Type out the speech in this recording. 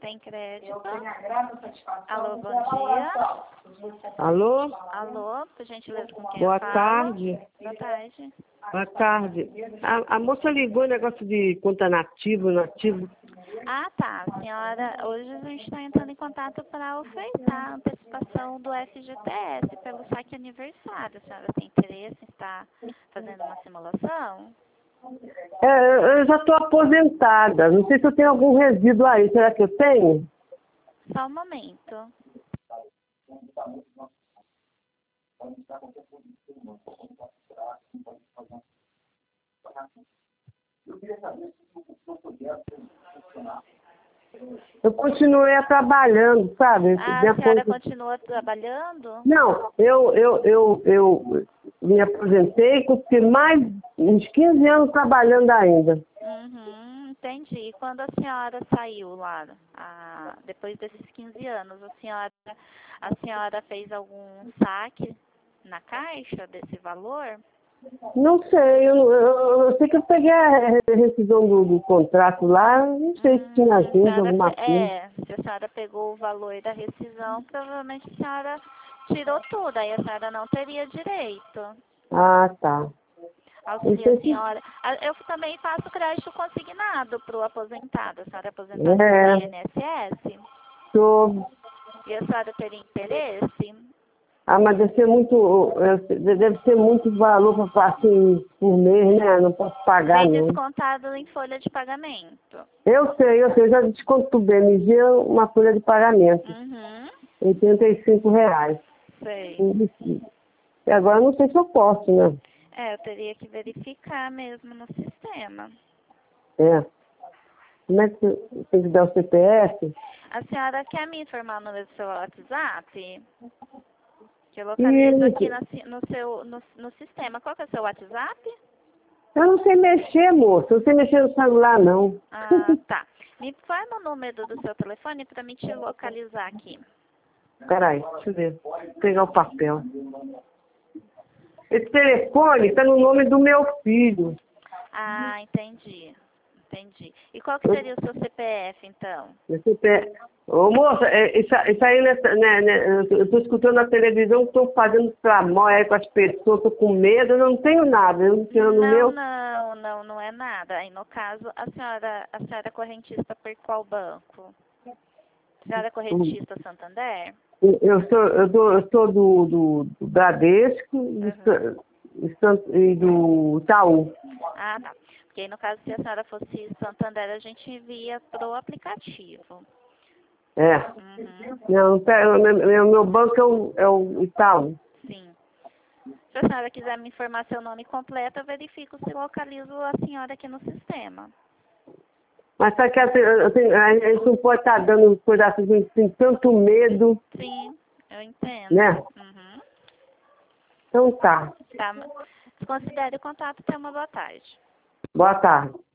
Tem crédito. Alô, bom dia. Alô? Alô, por gentileza, com quem Boa eu falo? tarde. Boa tarde. Boa tarde. A moça ligou negócio de conta nativo. Ah, tá. Senhora, hoje a gente está entrando em contato para ofertar a antecipação do FGTS pelo saque aniversário. A senhora tem interesse em estar fazendo uma simulação? Eu já estou aposentada. Não sei se eu tenho algum resíduo aí. Será que eu tenho? Só um momento. Eu continuei trabalhando, sabe? A Minha senhora aposen- continua trabalhando? Não, eu me aposentei, fiquei mais uns 15 anos trabalhando ainda. Uhum, entendi. Quando a senhora saiu lá, depois desses 15 anos, a senhora fez algum saque na caixa desse valor? Não sei, eu sei que eu peguei a rescisão do contrato lá, não sei se tinha A ajuda, senhora, alguma coisa. se a senhora pegou o valor da rescisão, provavelmente a senhora tirou tudo, aí a senhora não teria direito. Ah, tá. Não Auxilia sei a se... senhora. Eu também faço crédito consignado para o aposentado. A senhora é aposentada pelo É, INSS? tô... E a senhora teria interesse? Ah, mas deve ser muito valor para passar assim, por mês, né? Não posso pagar, Vem não. descontado em folha de pagamento. Eu sei, eu já desconto do BMG uma folha de pagamento, Uhum. R$ 85. Sei. E agora eu não sei se eu posso, né? Eu teria que verificar mesmo no sistema. É. Como é que tem que dar o CPF? A senhora quer me informar o número do seu WhatsApp? Que eu localizo aqui Isso. no sistema. Qual que é o seu WhatsApp? Eu não sei mexer, moço. Eu não sei mexer no celular, não. Ah, tá. Me informa o número do seu telefone para me te localizar aqui. Peraí, deixa eu ver. Vou pegar o papel. Esse telefone está no nome do meu filho. Ah, entendi. Entendi. E qual que seria o seu CPF, então? Meu CPF. Ô, moça, isso aí, eu estou escutando na televisão, estou fazendo tramóia aí com as pessoas, estou com medo, eu não tenho nada. Eu não tenho no Não, meu... não é nada. Aí, no caso, a senhora é correntista por qual banco? A senhora é correntista Santander? Eu sou do Bradesco Uhum. e do Itaú. Ah, tá. Porque aí, no caso, se a senhora fosse Santander, a gente envia pro aplicativo. É. Uhum. Não, meu banco é o Itaú. Sim. Se a senhora quiser me informar seu nome completo, eu verifico se localizo a senhora aqui no sistema. Mas sabe que a gente não pode estar dando coisa assim, tem tanto medo, Sim, eu entendo. né? Uhum. Então tá. Tá. Considere o contato. Tenha uma boa tarde. Boa tarde.